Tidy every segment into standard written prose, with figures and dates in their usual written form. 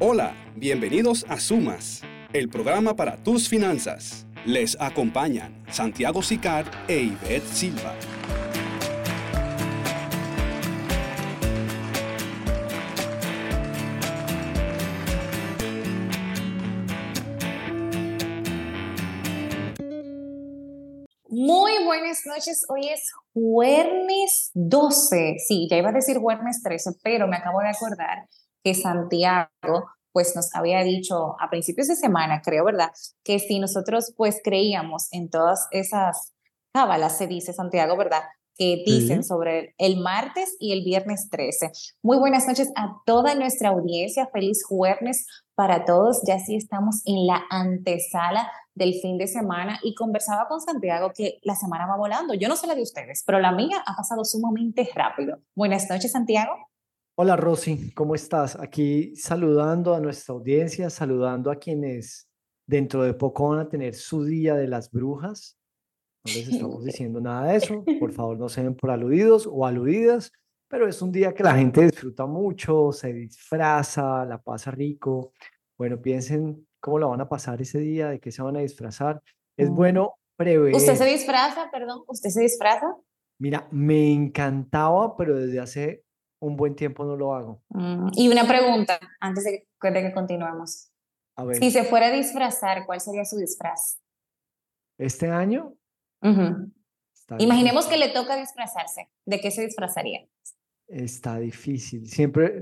Hola, bienvenidos a Sumas, el programa para tus finanzas. Les acompañan Santiago Sicar e Ivette Silva. Muy buenas noches, hoy es jueves 12, sí, ya iba a decir jueves 13, pero me acabo de acordar que Santiago pues nos había dicho a principios de semana, creo, ¿verdad? Que si nosotros pues creíamos en todas esas cábalas, se dice Santiago, ¿verdad? Que dicen Sí. sobre el martes y el viernes 13. Muy buenas noches a toda nuestra audiencia, feliz jueves para todos, ya sí estamos en la antesala del fin de semana y conversaba con Santiago que la semana va volando. Yo no sé la de ustedes, pero la mía ha pasado sumamente rápido. Buenas noches, Santiago. Hola Rosy, ¿cómo estás? Aquí saludando a nuestra audiencia, saludando a quienes dentro de poco van a tener su Día de las Brujas. No les estamos diciendo nada de eso, por favor no se den por aludidos o aludidas, pero es un día que la gente disfruta mucho, se disfraza, la pasa rico. Bueno, piensen cómo la van a pasar ese día, de qué se van a disfrazar. Es bueno ¿Usted se prever. disfraza, perdón? ¿Usted se disfraza? Mira, me encantaba, pero desde hace un buen tiempo no lo hago. Y una pregunta, antes de que continuemos. A Si ver, se fuera a disfrazar, ¿cuál sería su disfraz? este año Ujú. está Imaginemos que difícil, le toca disfrazarse. ¿De qué se disfrazaría? está difícil. Siempre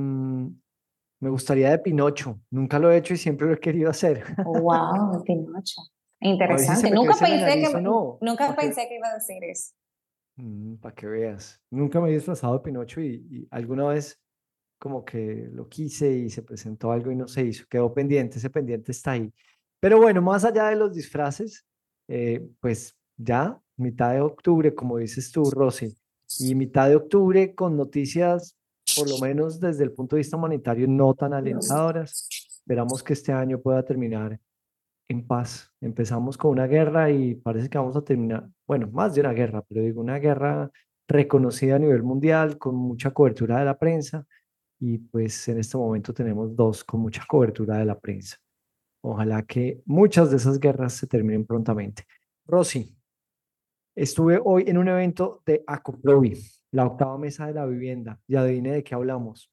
me gustaría de Pinocho. Nunca lo he hecho y siempre lo he querido hacer. Wow, Pinocho. A ver si se Interesante. me crece la nariz o no. Nunca pensé que iba a decir eso. Para que veas. Nunca me he disfrazado de Pinocho y alguna vez como que lo quise y se presentó algo y no se hizo. Quedó pendiente, ese pendiente está ahí. Pero bueno, más allá de los disfraces, pues ya mitad de octubre, como dices tú, Rosy, y mitad de octubre con noticias, por lo menos desde el punto de vista humanitario, no tan alentadoras. Esperamos que este año pueda terminar en paz. Empezamos con una guerra y parece que vamos a terminar, bueno, más de una guerra, pero digo, una guerra reconocida a nivel mundial, con mucha cobertura de la prensa, y pues en este momento tenemos dos con mucha cobertura de la prensa. Ojalá que muchas de esas guerras se terminen prontamente. Rosy, estuve hoy en un evento de Acoprovi, la octava mesa de la vivienda, y adivine de qué hablamos.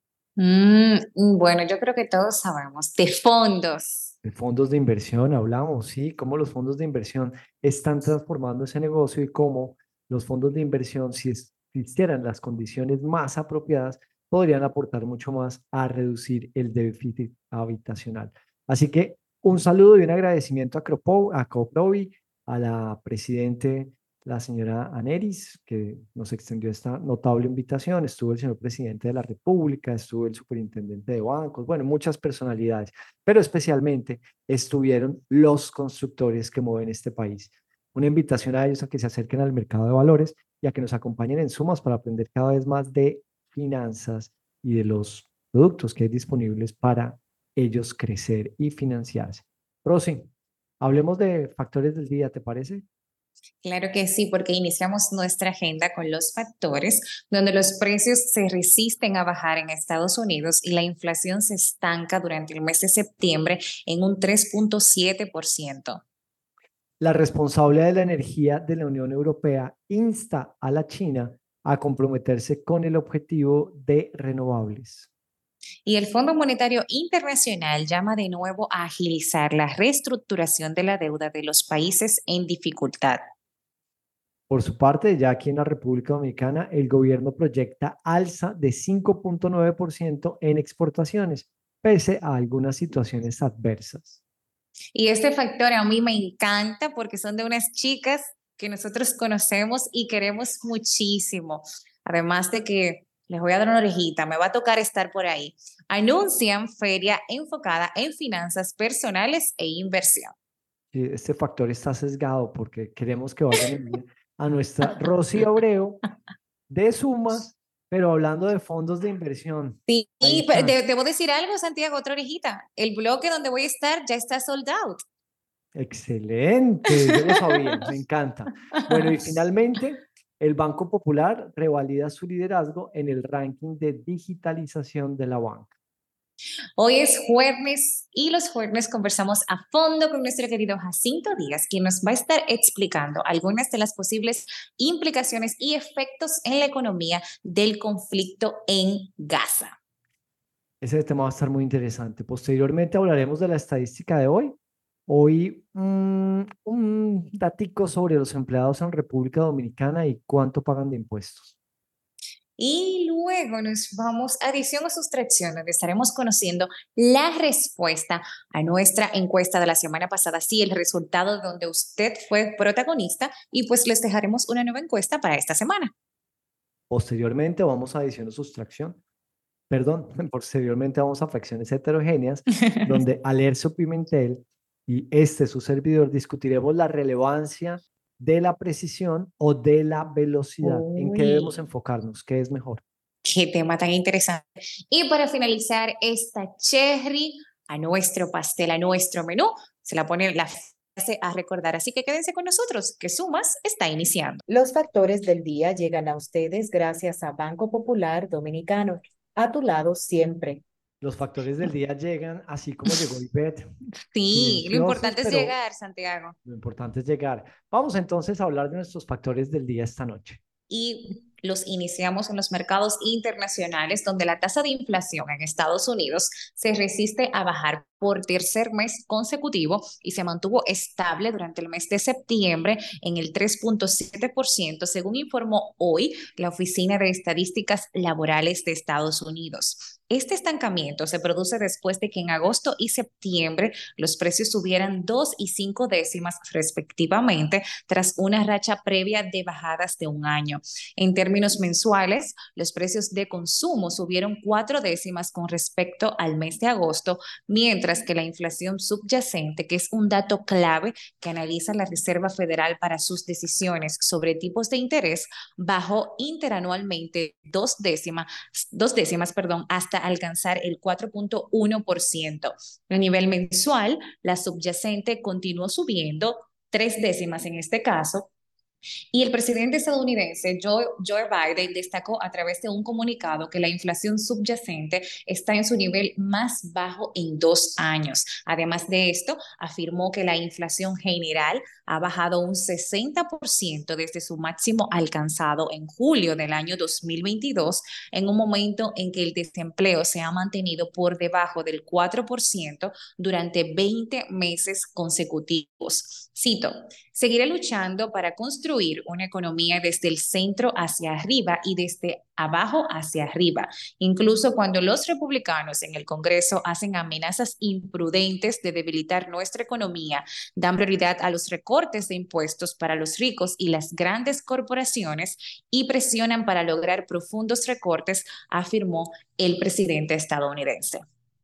Bueno, yo creo que todos sabemos de fondos. De fondos de inversión hablamos, sí, cómo los fondos de inversión están transformando ese negocio y cómo los fondos de inversión, si existieran las condiciones más apropiadas, podrían aportar mucho más a reducir el déficit habitacional. Así que un saludo y un agradecimiento a Coprovi, a la presidente, la señora Aneris, que nos extendió esta notable invitación. Estuvo el señor presidente de la República, estuvo el superintendente de bancos, bueno, muchas personalidades, pero especialmente estuvieron los constructores que mueven este país. Una invitación a ellos a que se acerquen al mercado de valores y a que nos acompañen en Sumas para aprender cada vez más de finanzas y de los productos que hay disponibles para ellos crecer y financiarse. Rosy, hablemos de factores del día, ¿te parece? Claro que sí, porque iniciamos nuestra agenda con los factores donde los precios se resisten a bajar en Estados Unidos y la inflación se estanca durante el mes de septiembre en un 3,7%. La responsable de la energía de la Unión Europea insta a la China a comprometerse con el objetivo de renovables. Y el Fondo Monetario Internacional llama de nuevo a agilizar la reestructuración de la deuda de los países en dificultad. Por su parte, ya aquí en la República Dominicana, el gobierno proyecta alza de 5,9% en exportaciones, pese a algunas situaciones adversas. Y este factor a mí me encanta porque son de unas chicas que nosotros conocemos y queremos muchísimo. Además de que les voy a dar una orejita, me va a tocar estar por ahí. Anuncian feria enfocada en finanzas personales e inversión. Y este factor está sesgado porque queremos que vayan en línea a nuestra Rosy Abreu de Sumas, pero hablando de fondos de inversión. Sí, Ahí pero están. debo decir algo, Santiago, otra orejita. El bloque donde voy a estar ya está sold out. Excelente, yo lo sabía, me encanta. Bueno, y finalmente, el Banco Popular revalida su liderazgo en el ranking de digitalización de la banca. Hoy es jueves y los jueves conversamos a fondo con nuestro querido Jacinto Díaz, quien nos va a estar explicando algunas de las posibles implicaciones y efectos en la economía del conflicto en Gaza. Ese tema va a estar muy interesante. Posteriormente hablaremos de la estadística de hoy. Hoy un datico sobre los empleados en República Dominicana y cuánto pagan de impuestos. Y luego nos vamos a adición o sustracción, donde estaremos conociendo la respuesta a nuestra encuesta de la semana pasada, sí, el resultado donde usted fue protagonista y pues les dejaremos una nueva encuesta para esta semana. Posteriormente vamos a adición o sustracción. Perdón, posteriormente vamos a fracciones heterogéneas, donde Alercio Pimentel y su servidor discutiremos la relevancia de la precisión o de la velocidad. ¿En qué debemos Uy, enfocarnos? ¿Qué es mejor? qué tema tan interesante. Y para finalizar esta cherry a nuestro pastel, a nuestro menú, se la pone la frase a recordar. Así que quédense con nosotros, que Sumas está iniciando. Los factores del día llegan a ustedes gracias a Banco Popular Dominicano. A tu lado siempre. Los factores del día llegan así como llegó Ivette, Sí, lo silenciosos, importante es pero llegar, Santiago. lo importante es llegar. Vamos entonces a hablar de nuestros factores del día esta noche. Y los iniciamos en los mercados internacionales, donde la tasa de inflación en Estados Unidos se resiste a bajar por tercer mes consecutivo y se mantuvo estable durante el mes de septiembre en el 3,7%, según informó hoy la Oficina de Estadísticas Laborales de Estados Unidos. Este estancamiento se produce después de que en agosto y septiembre los precios subieran 2,5 respectivamente, tras una racha previa de bajadas de un año. En términos mensuales, los precios de consumo subieron 4 décimas con respecto al mes de agosto, mientras que la inflación subyacente, que es un dato clave que analiza la Reserva Federal para sus decisiones sobre tipos de interés, bajó interanualmente 2 décimas, hasta alcanzar el 4,1%. A nivel mensual, la subyacente continuó subiendo 3 décimas en este caso, y el presidente estadounidense Joe Biden destacó a través de un comunicado que la inflación subyacente está en su nivel más bajo en 2 años. Además de esto, afirmó que la inflación general ha bajado un 60% desde su máximo alcanzado en julio del año 2022, en un momento en que el desempleo se ha mantenido por debajo del 4% durante 20 meses consecutivos. Cito: seguiré luchando para construir una economía desde el centro hacia arriba y desde abajo hacia arriba, incluso cuando los republicanos en el Congreso hacen amenazas imprudentes de debilitar nuestra economía, dan prioridad a los recortes de impuestos para los ricos y las grandes corporaciones y presionan para lograr profundos recortes, afirmó el presidente estadounidense.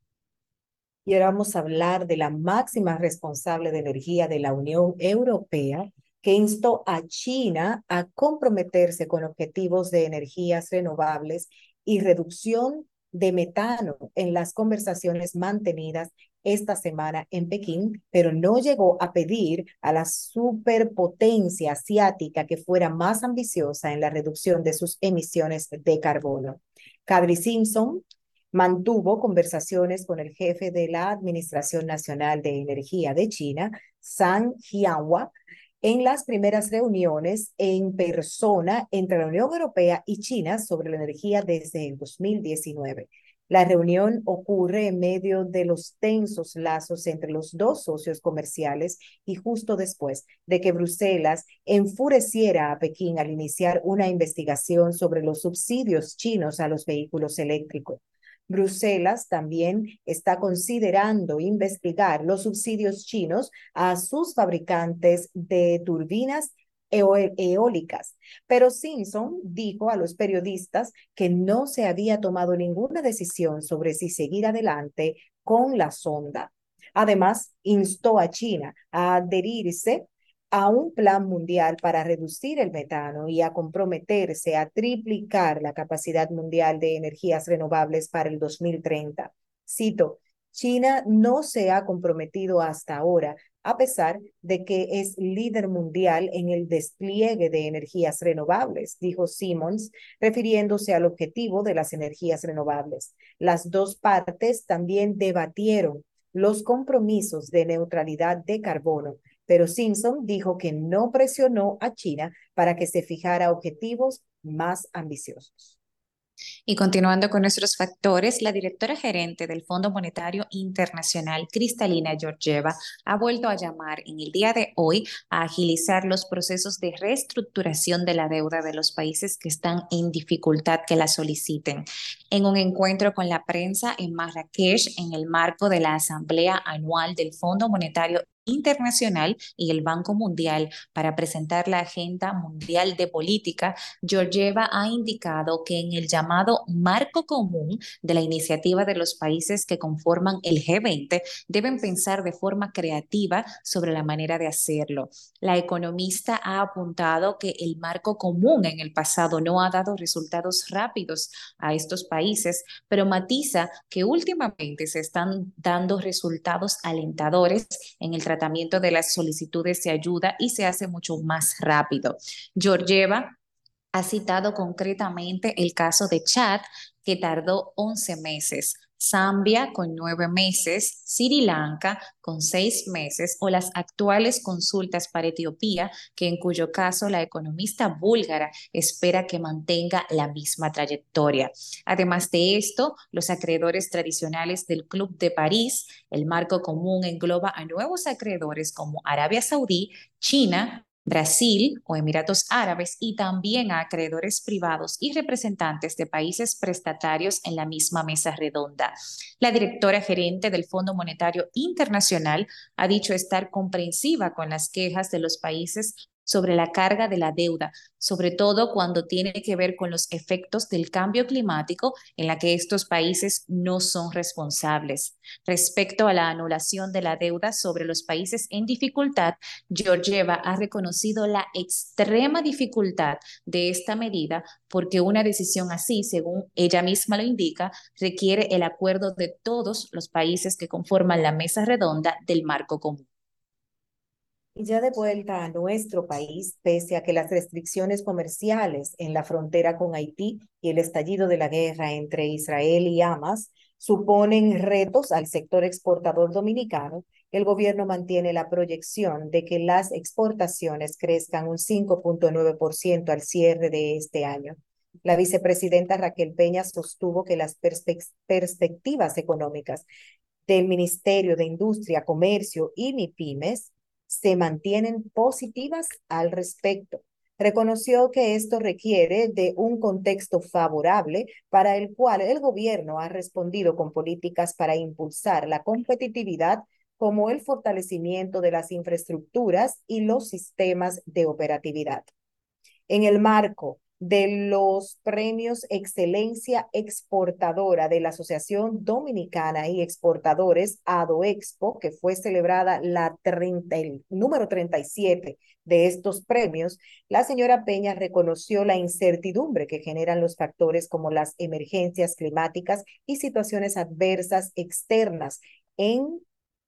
Y ahora vamos a hablar de la máxima responsable de energía de la Unión Europea, que instó a China a comprometerse con objetivos de energías renovables y reducción de metano en las conversaciones mantenidas esta semana en Pekín, pero no llegó a pedir a la superpotencia asiática que fuera más ambiciosa en la reducción de sus emisiones de carbono. Kadri Simpson mantuvo conversaciones con el jefe de la Administración Nacional de Energía de China, Zhang Jianhua, en las primeras reuniones en persona entre la Unión Europea y China sobre la energía desde el 2019. La reunión ocurre en medio de los tensos lazos entre los dos socios comerciales y justo después de que Bruselas enfureciera a Pekín al iniciar una investigación sobre los subsidios chinos a los vehículos eléctricos. Bruselas también está considerando investigar los subsidios chinos a sus fabricantes de turbinas eólicas. Pero Simpson dijo a los periodistas que no se había tomado ninguna decisión sobre si seguir adelante con la sonda. Además, instó a China a adherirse a un plan mundial para reducir el metano y a comprometerse a triplicar la capacidad mundial de energías renovables para el 2030. Cito: China no se ha comprometido hasta ahora a pesar de que es líder mundial en el despliegue de energías renovables, dijo Simmons, refiriéndose al objetivo de las energías renovables. Las dos partes también debatieron los compromisos de neutralidad de carbono, pero Simpson dijo que no presionó a China para que se fijara objetivos más ambiciosos. Y continuando con nuestros factores, la directora gerente del Fondo Monetario Internacional, Kristalina Georgieva, ha vuelto a llamar en el día de hoy a agilizar los procesos de reestructuración de la deuda de los países que están en dificultad que la soliciten. En un encuentro con la prensa en Marrakech, en el marco de la Asamblea Anual del Fondo Monetario Internacional y el Banco Mundial para presentar la Agenda Mundial de Política, Georgieva ha indicado que en el llamado marco común de la iniciativa de los países que conforman el G20 deben pensar de forma creativa sobre la manera de hacerlo. La economista ha apuntado que el marco común en el pasado no ha dado resultados rápidos a estos países, pero matiza que últimamente se están dando resultados alentadores en el tratamiento de las solicitudes de ayuda y se hace mucho más rápido. Georgieva ha citado concretamente el caso de Chad, que tardó 11 meses, Zambia con 9 meses, Sri Lanka con 6 meses o las actuales consultas para Etiopía, que en cuyo caso la economista búlgara espera que mantenga la misma trayectoria. Además de esto, los acreedores tradicionales del Club de París, el marco común engloba a nuevos acreedores como Arabia Saudí, China, Brasil o Emiratos Árabes y también a acreedores privados y representantes de países prestatarios en la misma mesa redonda. La directora gerente del Fondo Monetario Internacional ha dicho estar comprensiva con las quejas de los países sobre la carga de la deuda, sobre todo cuando tiene que ver con los efectos del cambio climático en la que estos países no son responsables. Respecto a la anulación de la deuda sobre los países en dificultad, Georgieva ha reconocido la extrema dificultad de esta medida porque una decisión así, según ella misma lo indica, requiere el acuerdo de todos los países que conforman la mesa redonda del marco común. Y ya de vuelta a nuestro país, pese a que las restricciones comerciales en la frontera con Haití y el estallido de la guerra entre Israel y Hamas suponen retos al sector exportador dominicano, el gobierno mantiene la proyección de que las exportaciones crezcan un 5,9% al cierre de este año. La vicepresidenta Raquel Peña sostuvo que las perspectivas económicas del Ministerio de Industria, Comercio y MIPIMES se mantienen positivas al respecto. Reconoció que esto requiere de un contexto favorable para el cual el gobierno ha respondido con políticas para impulsar la competitividad, como el fortalecimiento de las infraestructuras y los sistemas de operatividad. En el marco de los premios Excelencia Exportadora de la Asociación Dominicana y Exportadores ADOEXPO, que fue celebrada el número 37 de estos premios, la señora Peña reconoció la incertidumbre que generan los factores como las emergencias climáticas y situaciones adversas externas en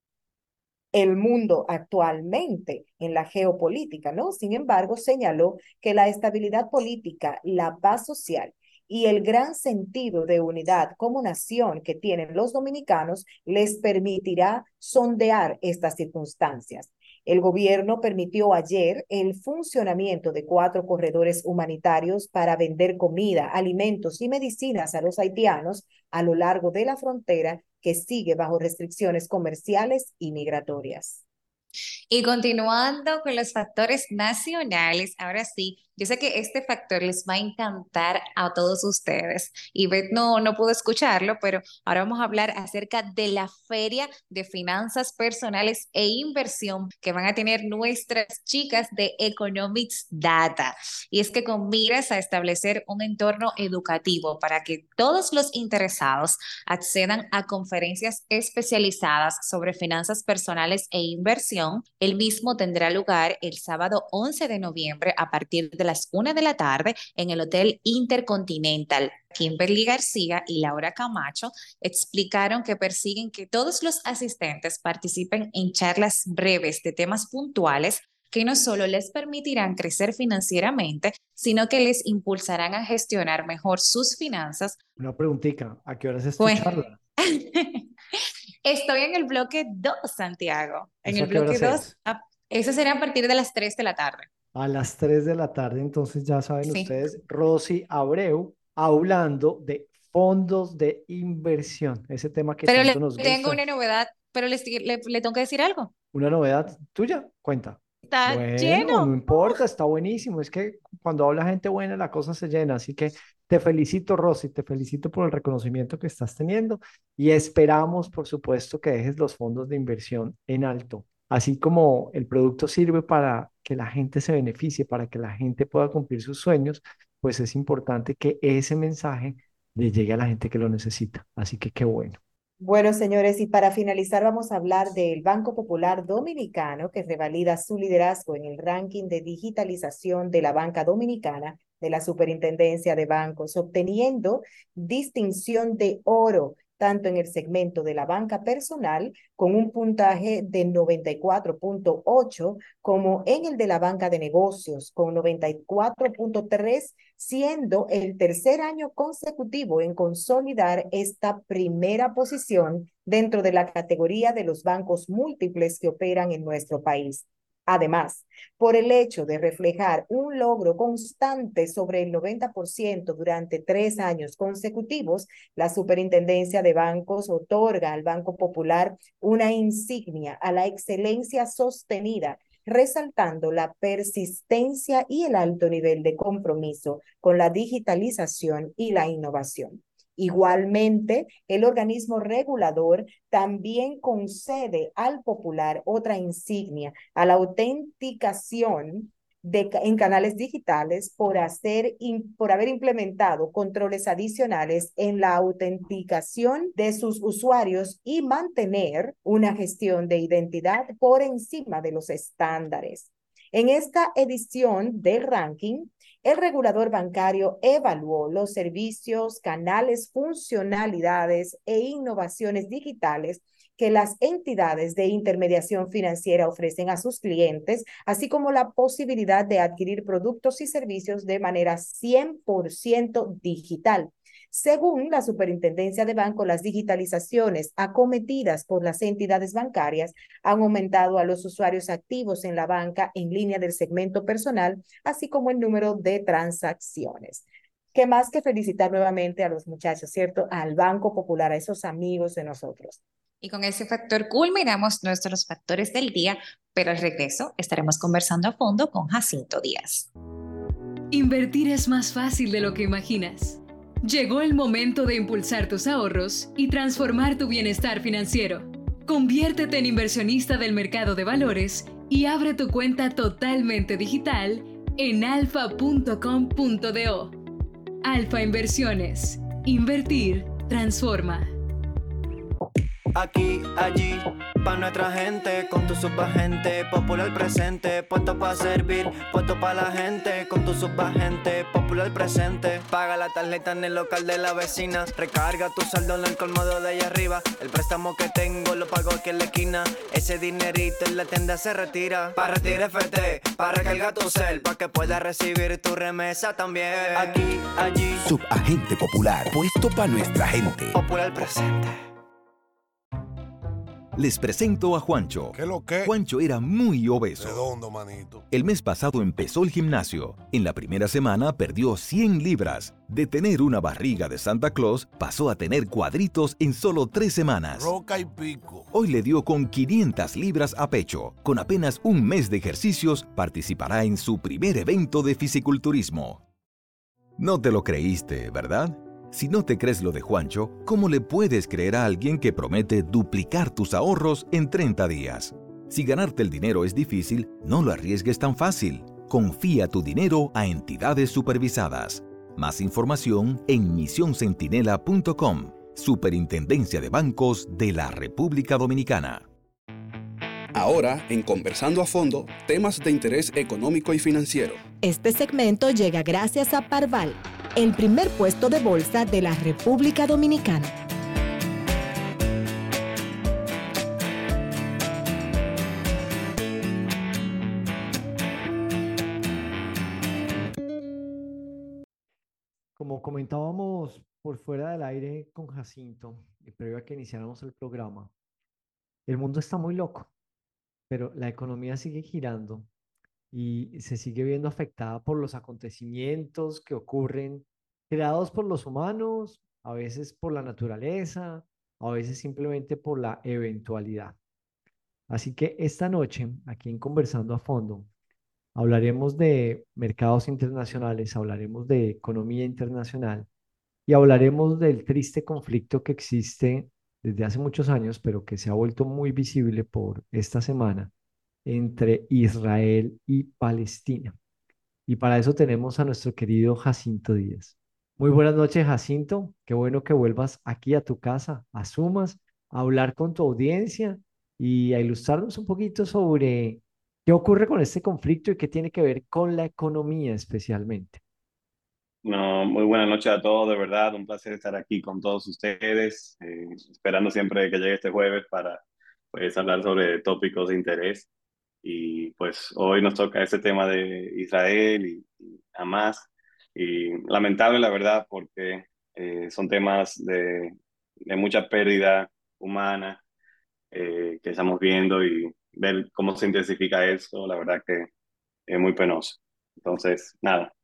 el mundo actualmente en la geopolítica, ¿no? Sin embargo, señaló que la estabilidad política, la paz social y el gran sentido de unidad como nación que tienen los dominicanos les permitirá sondear estas circunstancias. El gobierno permitió ayer el funcionamiento de 4 corredores humanitarios para vender comida, alimentos y medicinas a los haitianos a lo largo de la frontera, que sigue bajo restricciones comerciales y migratorias. Y continuando con los factores nacionales, ahora sí, yo sé que este factor les va a encantar a todos ustedes. Y Beth no pudo escucharlo, pero ahora vamos a hablar acerca de la Feria de Finanzas Personales e Inversión que van a tener nuestras chicas de Economics Data. Y es que con miras a establecer un entorno educativo para que todos los interesados accedan a conferencias especializadas sobre finanzas personales e inversión, inversión. El mismo tendrá lugar el sábado 11 de noviembre a partir de las 1 de la tarde en el Hotel Intercontinental. Kimberly García y Laura Camacho explicaron que persiguen que todos los asistentes participen en charlas breves de temas puntuales que no solo les permitirán crecer financieramente, sino que les impulsarán a gestionar mejor sus finanzas. Una preguntita, ¿a qué horas es tu Pues, charla? estoy en el bloque 2, Santiago. En ¿Eso el a qué bloque horas 2, es? eso será a partir de las 3 de la tarde. A las 3 de la tarde, entonces ya saben Sí. ustedes, Rosy Abreu hablando de fondos de inversión, ese tema que Pero tanto le nos tengo gusta. una novedad, pero le tengo que decir algo. ¿Una novedad tuya? Cuenta. Está Bueno, no lleno. importa, está buenísimo. Es que cuando habla gente buena, la cosa se llena. Así que te felicito, Rosy, te felicito por el reconocimiento que estás teniendo y esperamos, por supuesto, que dejes los fondos de inversión en alto. Así como el producto sirve para que la gente se beneficie, para que la gente pueda cumplir sus sueños, pues es importante que ese mensaje le llegue a la gente que lo necesita. Así que qué bueno. Bueno, señores, y para finalizar vamos a hablar del Banco Popular Dominicano, que revalida su liderazgo en el ranking de digitalización de la banca dominicana de la Superintendencia de Bancos, obteniendo distinción de oro tanto en el segmento de la banca personal con un puntaje de 94.8 como en el de la banca de negocios con 94.3, siendo el tercer año consecutivo en consolidar esta primera posición dentro de la categoría de los bancos múltiples que operan en nuestro país. Además, por el hecho de reflejar un logro constante sobre el 90% durante 3 años consecutivos, la Superintendencia de Bancos otorga al Banco Popular una insignia a la excelencia sostenida, resaltando la persistencia y el alto nivel de compromiso con la digitalización y la innovación. Igualmente, el organismo regulador también concede al Popular otra insignia a la autenticación en canales digitales por haber implementado controles adicionales en la autenticación de sus usuarios y mantener una gestión de identidad por encima de los estándares. En esta edición del ranking, el regulador bancario evaluó los servicios, canales, funcionalidades e innovaciones digitales que las entidades de intermediación financiera ofrecen a sus clientes, así como la posibilidad de adquirir productos y servicios de manera 100% digital. Según la Superintendencia de Bancos, las digitalizaciones acometidas por las entidades bancarias han aumentado a los usuarios activos en la banca en línea del segmento personal, así como el número de transacciones. ¿Qué más que felicitar nuevamente a los muchachos, cierto? Al Banco Popular, a esos amigos de nosotros. Y con ese factor culminamos nuestros factores del día, pero al regreso estaremos conversando a fondo con Jacinto Díaz. Invertir es más fácil de lo que imaginas. Llegó el momento de impulsar tus ahorros y transformar tu bienestar financiero. Conviértete en inversionista del mercado de valores y abre tu cuenta totalmente digital en alfa.com.do. Alfa Inversiones. Invertir transforma. Aquí, allí, pa' nuestra gente, con tu subagente, Popular presente, puesto pa' servir, puesto pa' la gente, con tu subagente, Popular presente. Paga la tarjeta en el local de la vecina, recarga tu saldo en el colmado de allá arriba, el préstamo que tengo lo pago aquí en la esquina, ese dinerito en la tienda se retira, pa' retirar FT, pa' recargar tu cel, pa' que puedas recibir tu remesa también. Aquí, allí, Subagente Popular, puesto pa' nuestra gente. Popular presente. Les presento a Juancho. ¿Qué lo que? Juancho era muy obeso. Redondo, manito. El mes pasado empezó el gimnasio. En la primera semana perdió 100 libras. De tener una barriga de Santa Claus, pasó a tener cuadritos en solo 3 semanas. Roca y pico. Hoy le dio con 500 libras a pecho. Con apenas un mes de ejercicios, participará en su primer evento de fisiculturismo. No te lo creíste, ¿verdad? Si no te crees lo de Juancho, ¿cómo le puedes creer a alguien que promete duplicar tus ahorros en 30 días? Si ganarte el dinero es difícil, no lo arriesgues tan fácil. Confía tu dinero a entidades supervisadas. Más información en misioncentinela.com. Superintendencia de Bancos de la República Dominicana. Ahora, en Conversando a Fondo, temas de interés económico y financiero. Este segmento llega gracias a Parval, el primer puesto de bolsa de la República Dominicana. Como comentábamos por fuera del aire con Jacinto, y previo a que iniciáramos el programa, el mundo está muy loco, pero la economía sigue girando y se sigue viendo afectada por los acontecimientos que ocurren, creados por los humanos, a veces por la naturaleza, a veces simplemente por la eventualidad. Así que esta noche, aquí en Conversando a Fondo, hablaremos de mercados internacionales, hablaremos de economía internacional y hablaremos del triste conflicto que existe desde hace muchos años, pero que se ha vuelto muy visible por esta semana entre Israel y Palestina. Y para eso tenemos a nuestro querido Jacinto Díaz. Muy buenas noches, Jacinto. Qué bueno que vuelvas aquí a tu casa, a Sumas, a hablar con tu audiencia y a ilustrarnos un poquito sobre qué ocurre con este conflicto y qué tiene que ver con la economía especialmente. No, muy buenas noches a todos, de verdad, un placer estar aquí con todos ustedes, esperando siempre que llegue este jueves para pues hablar sobre tópicos de interés. Y pues hoy nos toca este tema de Israel y Hamas, y lamentable la verdad porque son temas de mucha pérdida humana que estamos viendo, y ver cómo se intensifica eso, la verdad que es muy penoso. Entonces, nada,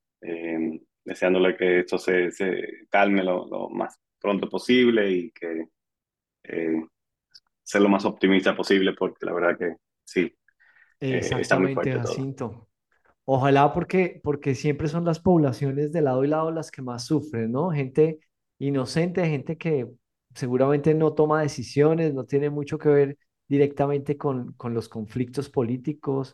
deseándole que esto se calme lo más pronto posible y que eh, sea lo más optimista posible, porque la verdad que sí, está muy Exactamente, fuerte todo. Jacinto. Ojalá porque siempre son las poblaciones de lado y lado las que más sufren, ¿no? Gente inocente, gente que seguramente no toma decisiones, no tiene mucho que ver directamente con los conflictos políticos,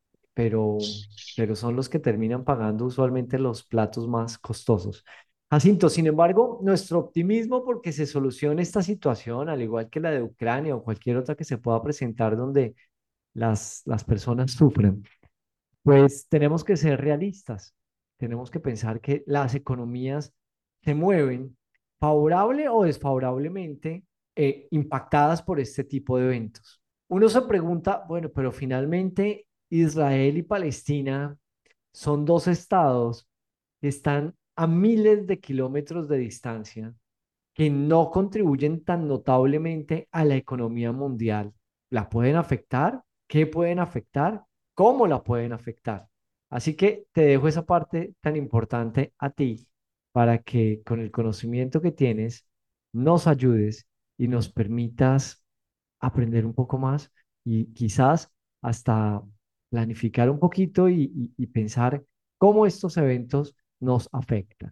pero, pero son los que terminan pagando usualmente los platos más costosos. Jacinto, sin embargo, nuestro optimismo porque se solucione esta situación, al igual que la de Ucrania o cualquier otra que se pueda presentar donde las personas sufren, pues tenemos que ser realistas, tenemos que pensar que las economías se mueven favorable o desfavorablemente impactadas por este tipo de eventos. Uno se pregunta, bueno, pero finalmente Israel y Palestina son dos estados que están a miles de kilómetros de distancia, que no contribuyen tan notablemente a la economía mundial. ¿La pueden afectar? ¿Qué pueden afectar? ¿Cómo la pueden afectar? Así que te dejo esa parte tan importante a ti para que con el conocimiento que tienes nos ayudes y nos permitas aprender un poco más y quizás hasta planificar un poquito y pensar cómo estos eventos nos afectan.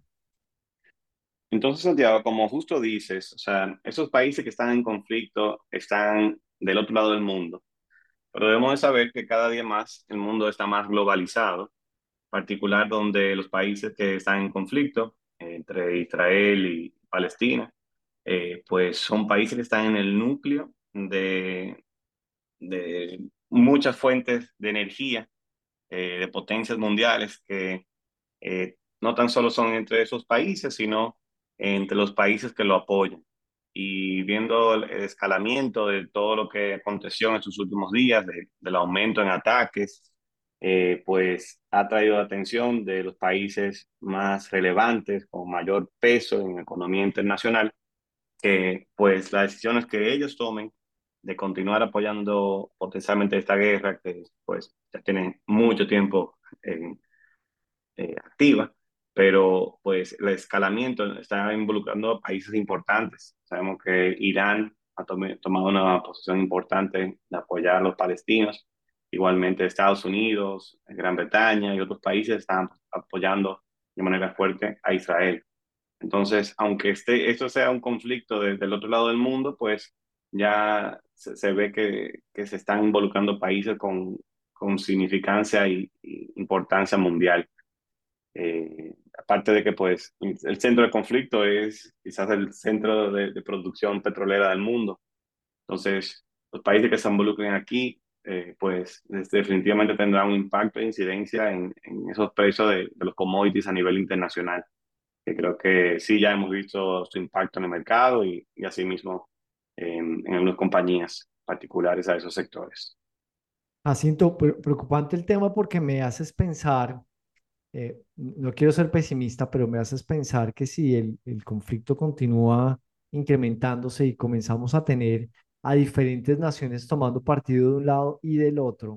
Entonces, Santiago, como justo dices, o sea, esos países que están en conflicto están del otro lado del mundo, pero debemos de saber que cada día más el mundo está más globalizado, en particular donde los países que están en conflicto, entre Israel y Palestina, pues son países que están en el núcleo de muchas fuentes de energía, de potencias mundiales que no tan solo son entre esos países, sino entre los países que lo apoyan. Y viendo el escalamiento de todo lo que aconteció en estos últimos días, del aumento en ataques, pues ha traído la atención de los países más relevantes, con mayor peso en la economía internacional, que pues las decisiones que ellos tomen de continuar apoyando potencialmente esta guerra, que pues ya tiene mucho tiempo activa, pero pues el escalamiento está involucrando a países importantes. Sabemos que Irán ha tomado una posición importante de apoyar a los palestinos. Igualmente Estados Unidos, Gran Bretaña y otros países están apoyando de manera fuerte a Israel. Entonces, aunque esto sea un conflicto desde el otro lado del mundo, pues ya se ve que se están involucrando países con significancia y importancia mundial. Aparte de que pues el centro del conflicto es quizás el centro de producción petrolera del mundo. Entonces, los países que se involucren aquí pues definitivamente tendrá un impacto e incidencia en esos precios de los commodities a nivel internacional, que creo que sí ya hemos visto su impacto en el mercado y asimismo en algunas compañías particulares a esos sectores. Jacinto, preocupante el tema porque me haces pensar, no quiero ser pesimista, pero me haces pensar que si el conflicto continúa incrementándose y comenzamos a tener a diferentes naciones tomando partido de un lado y del otro,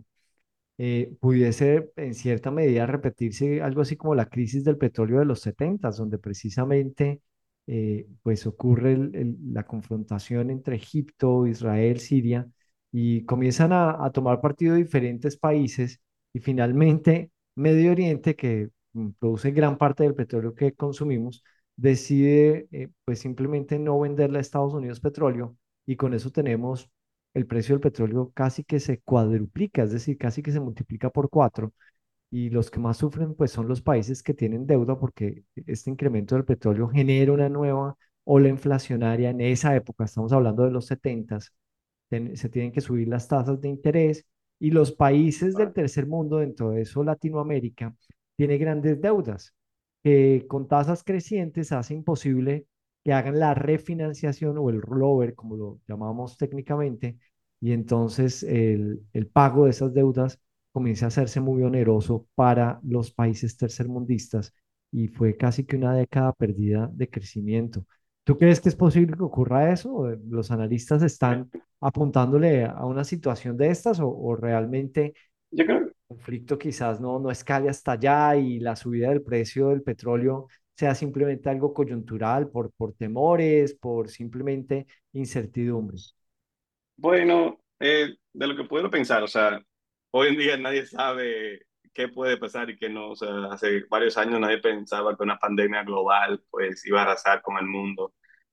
pudiese en cierta medida repetirse algo así como la crisis del petróleo de los 70, donde precisamente pues ocurre la confrontación entre Egipto, Israel, Siria, y comienzan a tomar partido diferentes países y finalmente Medio Oriente, que produce gran parte del petróleo que consumimos, decide pues simplemente no venderle a Estados Unidos petróleo y con eso tenemos el precio del petróleo casi que se cuadruplica, es decir, casi que se multiplica por cuatro. Y los que más sufren, pues, son los países que tienen deuda, porque este incremento del petróleo genera una nueva ola inflacionaria. En esa época, estamos hablando de los 70, se tienen que subir las tasas de interés y los países del tercer mundo, dentro de eso Latinoamérica, tiene grandes deudas que con tasas crecientes hace imposible que hagan la refinanciación o el rollover, como lo llamamos técnicamente, y entonces el pago de esas deudas comienza a hacerse muy oneroso para los países tercermundistas y fue casi que una década perdida de crecimiento. ¿Tú crees que es posible que ocurra eso? ¿Los analistas están apuntándole a una situación de estas o realmente Yo el creo, conflicto quizás no escale hasta allá y la subida del precio del petróleo sea simplemente algo coyuntural por temores, por simplemente incertidumbre? bueno, de lo que puedo pensar, o sea, hoy en día nadie sabe qué puede pasar y qué no. O sea, hace varios años nadie pensaba que una pandemia global pues iba a arrasar con el mundo,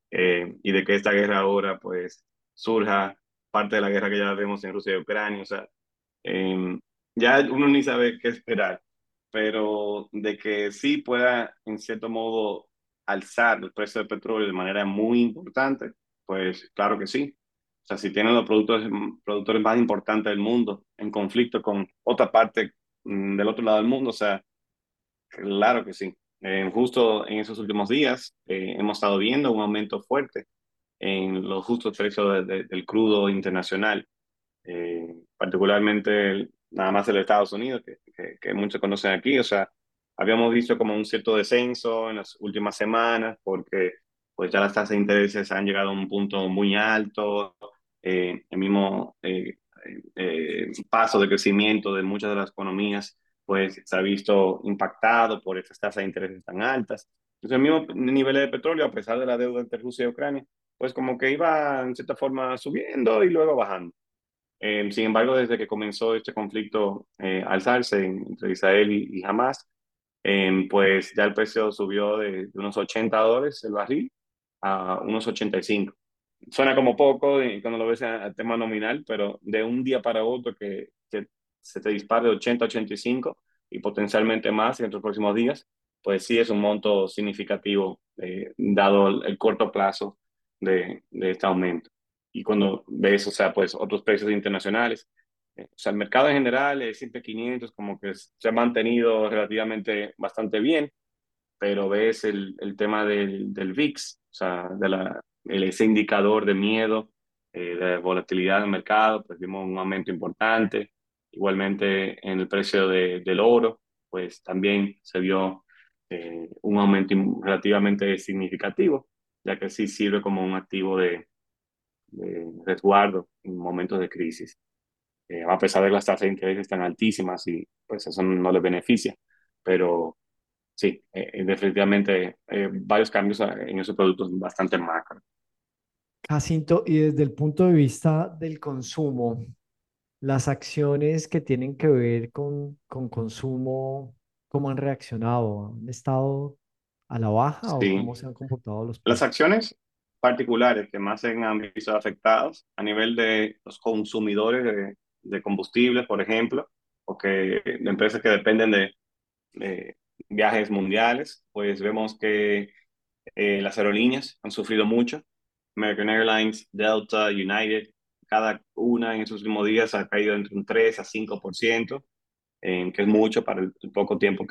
y de que esta guerra ahora pues surja parte de la guerra que ya vemos en Rusia y Ucrania. O sea, eh, ya uno ni sabe qué esperar, pero de que sí pueda en cierto modo alzar el precio del petróleo de manera muy importante, pues claro que sí. O sea, si tienen los productores más importantes del mundo en conflicto con otra parte del otro lado del mundo, o sea, claro que sí. Justo en esos últimos días hemos estado viendo un aumento fuerte en los justos precios del crudo internacional, particularmente nada más el de Estados Unidos, que muchos conocen aquí. O sea, habíamos visto como un cierto descenso en las últimas semanas porque pues ya las tasas de intereses han llegado a un punto muy alto, el mismo paso de crecimiento de muchas de las economías pues se ha visto impactado por estas tasas de intereses tan altas. Entonces el mismo nivel de petróleo, a pesar de la deuda entre Rusia y Ucrania, pues como que iba en cierta forma subiendo y luego bajando. Sin embargo, desde que comenzó este conflicto a alzarse entre Israel y Hamas, pues ya el precio subió de unos $80 el barril a unos 85. Suena como poco cuando lo ves al tema nominal, pero de un día para otro que se te dispare de 80 a 85 y potencialmente más en los próximos días, pues sí es un monto significativo, dado el corto plazo de este aumento. Y cuando ves, o sea, pues otros precios internacionales, o sea, el mercado en general, el S&P 500 como que se ha mantenido relativamente bastante bien, pero ves el tema del VIX, o sea, ese indicador de miedo, de volatilidad del mercado, pues vimos un aumento importante. Igualmente en el precio del oro, pues también se vio un aumento relativamente significativo, ya que sí sirve como un activo de resguardo en momentos de crisis, a pesar de que las tasas de interés están altísimas y pues eso no les beneficia. Pero sí, definitivamente varios cambios en esos productos bastante macro. Jacinto, y desde el punto de vista del consumo, las acciones que tienen que ver con consumo, ¿cómo han reaccionado? ¿Han estado a la baja o cómo Sí, se han comportado los las precios? acciones particulares que más se han visto afectadas a nivel de los consumidores de combustibles, por ejemplo, o que de empresas que dependen de viajes mundiales, pues vemos que las aerolíneas han sufrido mucho. American Airlines, Delta, United, cada una en esos últimos días ha caído entre un 3 a 5%, que es mucho para el poco tiempo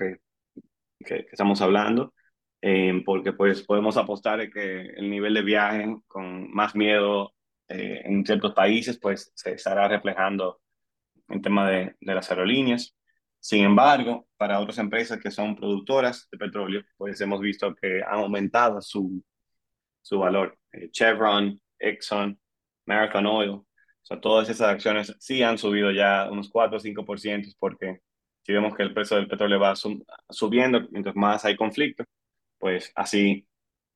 que estamos hablando, porque pues podemos apostar en que el nivel de viaje con más miedo en ciertos países pues se estará reflejando en tema de las aerolíneas. Sin embargo, para otras empresas que son productoras de petróleo, pues hemos visto que han aumentado su valor. Chevron, Exxon, Marathon Oil, o sea, todas esas acciones sí han subido ya unos 4 o 5%, porque si vemos que el precio del petróleo va subiendo, mientras más hay conflicto, pues así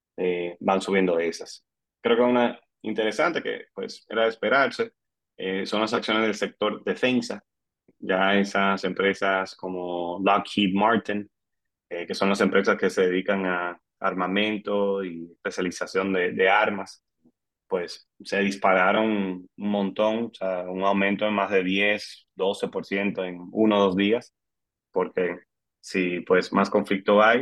van subiendo esas. Creo que una interesante que pues era de esperarse son las acciones del sector defensa. Ya esas empresas como Lockheed Martin, que son las empresas que se dedican a armamento y especialización de armas, pues se dispararon un montón, o sea, un aumento de más de 10, 12% en 1 o 2 días, porque si pues más conflicto hay,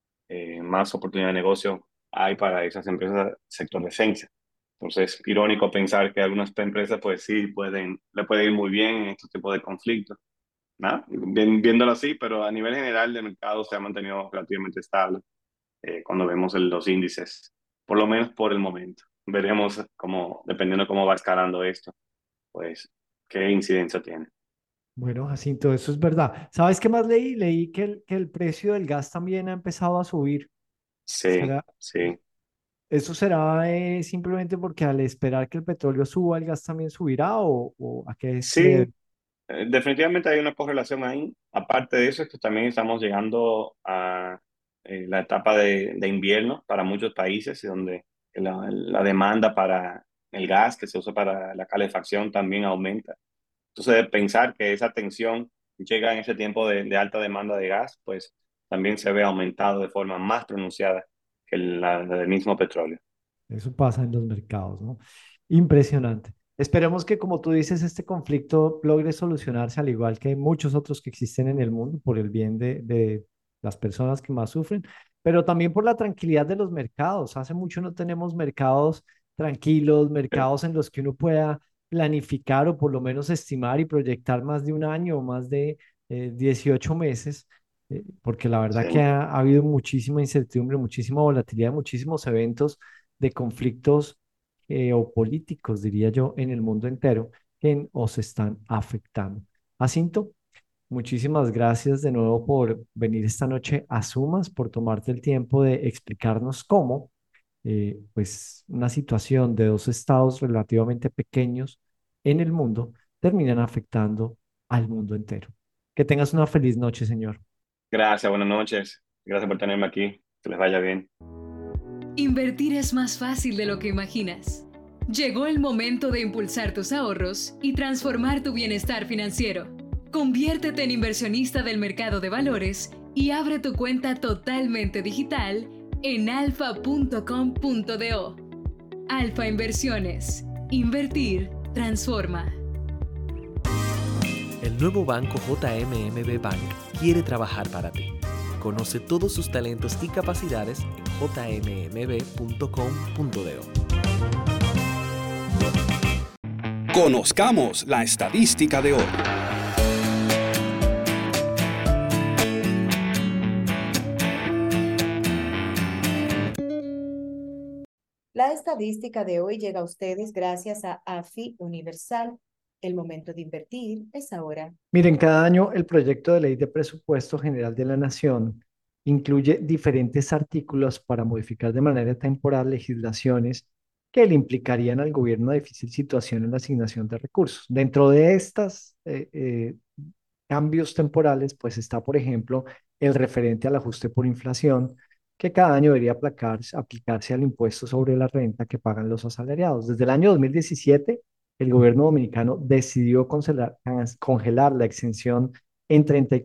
más oportunidad de negocio hay para esas empresas del sector defensa. Entonces, irónico pensar que algunas empresas pues sí le puede ir muy bien en estos tipos de conflictos. Nada, viéndolo así, pero a nivel general del mercado se ha mantenido relativamente estable cuando vemos los índices, por lo menos por el momento. Veremos cómo, dependiendo de cómo va escalando esto, pues qué incidencia tiene. Bueno, Jacinto, eso es verdad. ¿Sabes qué más leí? Leí que el precio del gas también ha empezado a subir. Sí, ¿Será, sí. eso será simplemente porque al esperar que el petróleo suba, el gas también subirá o a qué se Sí, debe? definitivamente hay una correlación ahí. Aparte de eso, es que también estamos llegando a la etapa de invierno para muchos países, donde la demanda para el gas que se usa para la calefacción también aumenta. Entonces, pensar que esa tensión llega en ese tiempo de alta demanda de gas, pues también se ve aumentado de forma más pronunciada que la del mismo petróleo. Eso pasa en los mercados, ¿no? Impresionante. Esperemos que, como tú dices, este conflicto logre solucionarse al igual que muchos otros que existen en el mundo por el bien de las personas que más sufren, pero también por la tranquilidad de los mercados. Hace mucho no tenemos mercados tranquilos, mercados en los que uno pueda planificar o por lo menos estimar y proyectar más de un año o más de 18 meses, porque la verdad que Sí, ha habido muchísima incertidumbre, muchísima volatilidad, muchísimos eventos de conflictos geopolíticos, diría yo, en el mundo entero que os están afectando. Jacinto, muchísimas gracias de nuevo por venir esta noche a Sumas, por tomarte el tiempo de explicarnos cómo, pues, una situación de dos estados relativamente pequeños en el mundo terminan afectando al mundo entero. Que tengas una feliz noche, señor. gracias, buenas noches. Gracias por tenerme aquí. Que les vaya bien. Invertir es más fácil de lo que imaginas. Llegó el momento de impulsar tus ahorros y transformar tu bienestar financiero. Conviértete en inversionista del mercado de valores y abre tu cuenta totalmente digital en alfa.com.do. Alfa Inversiones. Invertir transforma. El nuevo banco JMMB Bank quiere trabajar para ti. Conoce todos sus talentos y capacidades en jmmb.com.do. Conozcamos la estadística de hoy. La estadística de hoy llega a ustedes gracias a AFI Universal. El momento de invertir es ahora. Miren, cada año el proyecto de ley de presupuesto general de la Nación incluye diferentes artículos para modificar de manera temporal legislaciones que le implicarían al gobierno de difícil situación en la asignación de recursos. Dentro de estas cambios temporales, pues está, por ejemplo, el referente al ajuste por inflación, que cada año debería aplicarse al impuesto sobre la renta que pagan los asalariados. Desde el año 2017, el gobierno dominicano decidió congelar la exención en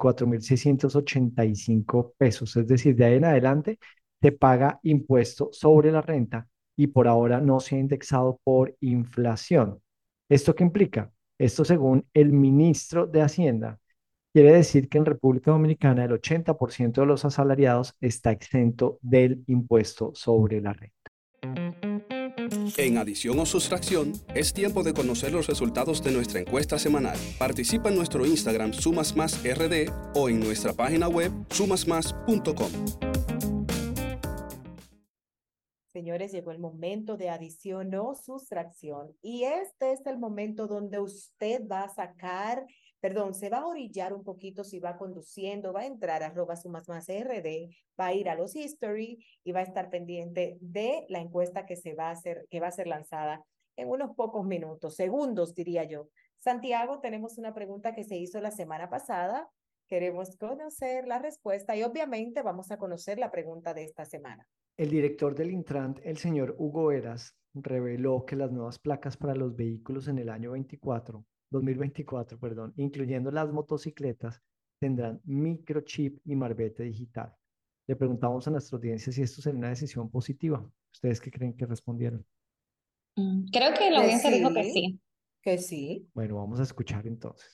34.685 pesos. Es decir, de ahí en adelante se paga impuesto sobre la renta y por ahora no se ha indexado por inflación. ¿Esto qué implica? Esto según el ministro de Hacienda. Quiere decir que en República Dominicana el 80% de los asalariados está exento del impuesto sobre la renta. En adición o sustracción, es tiempo de conocer los resultados de nuestra encuesta semanal. Participa en nuestro Instagram SumasMásRD o en nuestra página web sumasmás.com. Señores, llegó el momento de adición o sustracción y este es el momento donde usted va a sacar, perdón, se va a orillar un poquito si va conduciendo, va a entrar a @sumasmásRD, va a ir a los history y va a estar pendiente de la encuesta que va a ser lanzada en unos pocos minutos, segundos diría yo. Santiago, tenemos una pregunta que se hizo la semana pasada, queremos conocer la respuesta y obviamente vamos a conocer la pregunta de esta semana. El director del Intrant, el señor Hugo Veras, reveló que las nuevas placas para los vehículos en el año 2024, perdón, incluyendo las motocicletas, tendrán microchip y marbete digital. Le preguntamos a nuestra audiencia si esto sería una decisión positiva. ¿Ustedes qué creen que respondieron? Creo que la Que audiencia dijo que sí, sí. que sí. Bueno, vamos a escuchar entonces.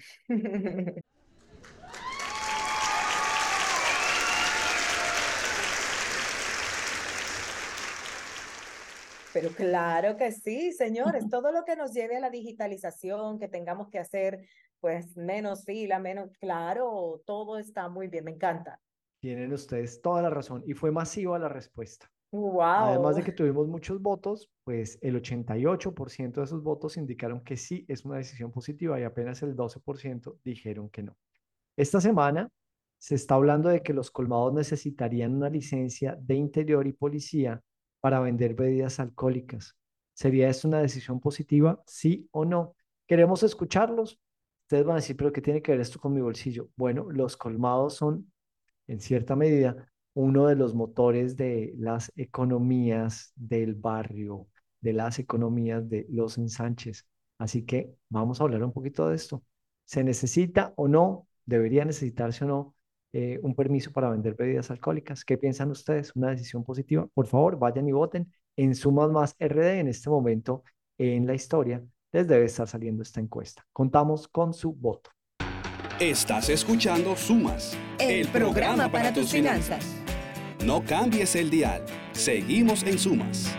Pero claro que sí, señores, todo lo que nos lleve a la digitalización, que tengamos que hacer pues menos fila, menos, claro, todo está muy bien, me encanta. Tienen ustedes toda la razón y fue masiva la respuesta. Wow. Además de que tuvimos muchos votos, pues el 88% de esos votos indicaron que sí es una decisión positiva y apenas el 12% dijeron que no. Esta semana se está hablando de que los colmados necesitarían una licencia de interior y policía para vender bebidas alcohólicas. ¿Sería esto una decisión positiva, sí o no? Queremos escucharlos. Ustedes van a decir, pero ¿qué tiene que ver esto con mi bolsillo? Bueno, los colmados son, en cierta medida, uno de los motores de las economías del barrio, de las economías de los ensanches. Así que vamos a hablar un poquito de esto. ¿Se necesita o no? ¿Debería necesitarse o no un permiso para vender bebidas alcohólicas? ¿Qué piensan ustedes? ¿Una decisión positiva? Por favor, vayan y voten en Sumas Más RD. En este momento en la historia les debe estar saliendo esta encuesta. Contamos con su voto. Estás escuchando Sumas, el programa para tus finanzas. No cambies el dial. Seguimos en Sumas.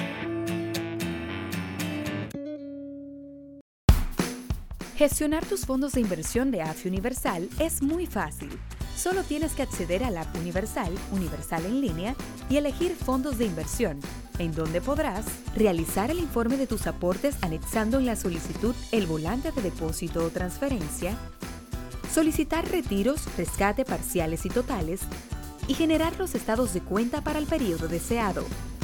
Gestionar tus fondos de inversión de AFI Universal es muy fácil. Solo tienes que acceder a la app Universal, Universal en línea, y elegir fondos de inversión, en donde podrás realizar el informe de tus aportes anexando en la solicitud el volante de depósito o transferencia, solicitar retiros, rescate parciales y totales, y generar los estados de cuenta para el periodo deseado.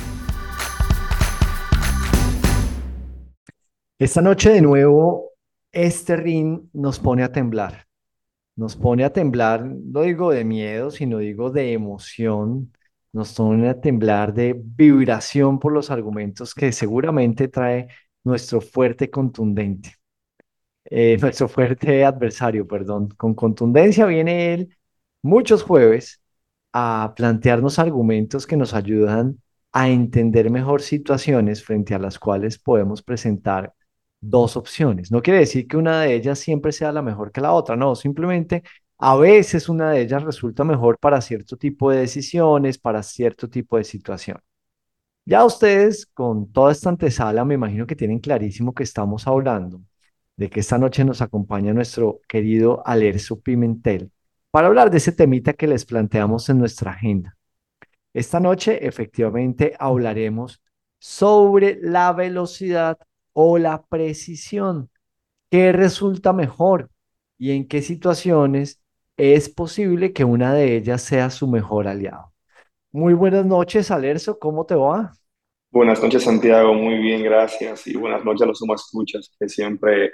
Esta noche de nuevo, este ring nos pone a temblar. Nos pone a temblar, no digo de miedo, sino digo de emoción. Nos pone a temblar de vibración por los argumentos que seguramente trae nuestro fuerte contundente. Nuestro fuerte adversario, perdón. Con contundencia viene él muchos jueves a plantearnos argumentos que nos ayudan a entender mejor situaciones frente a las cuales podemos presentar dos opciones. No quiere decir que una de ellas siempre sea la mejor que la otra, no, simplemente a veces una de ellas resulta mejor para cierto tipo de decisiones, para cierto tipo de situación. Ya ustedes con toda esta antesala me imagino que tienen clarísimo que estamos hablando de que esta noche nos acompaña nuestro querido Alerzo Pimentel para hablar de ese temita que les planteamos en nuestra agenda. Esta noche efectivamente hablaremos sobre la velocidad o la precisión. ¿Qué resulta mejor y en qué situaciones es posible que una de ellas sea su mejor aliado? Muy buenas noches, Alerzo, ¿cómo te va? Buenas noches, Santiago. Muy bien, gracias. Y buenas noches a los Suma Escuchas que siempre